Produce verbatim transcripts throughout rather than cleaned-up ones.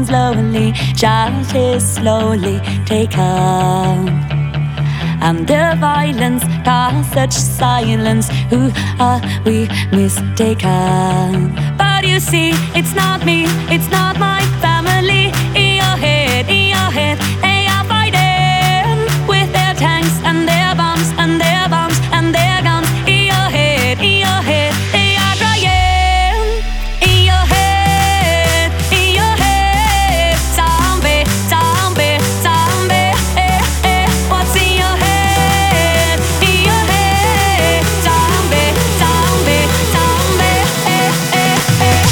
hangs slowly, child is slowly taken. And the violence caused such silence. Who are we mistaken? But you see, it's not me, it's not my family. In your head, in your head, they are fighting with their tanks and their bombs and their bombs and their guns. In your head, in your head, they are crying. In your head, in your head, zombie, zombie, zombie. Eh, eh, what's in your head? In your head, zombie, zombie, zombie. Eh, eh, eh.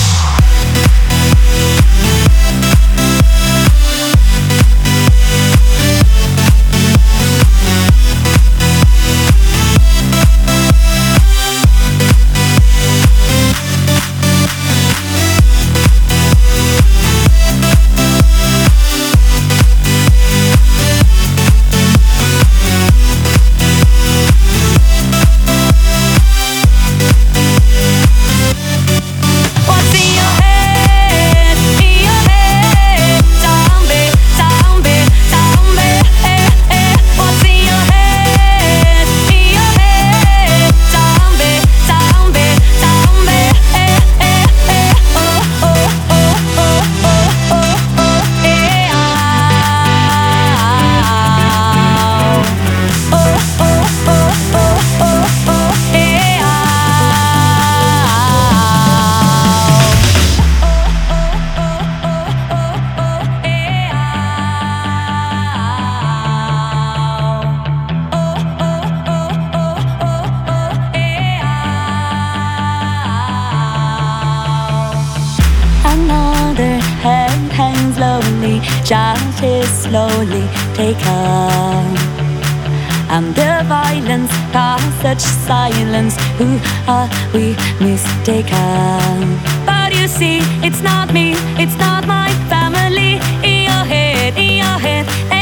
What's in your head? In your head, zombie, zombie, zombie. Eh, eh. What's in your head? In your head, zombie, zombie, zombie. Eh, eh, eh. Oh, oh, oh, oh, oh, oh, oh. Eh, ah. Oh, oh, oh, oh, oh, oh. Eh, ah. Another hand hangs slowly, child is slowly taken. And the violence caused such silence. Who are we mistaken? But you see, it's not me, it's not my family. In your head, in your head,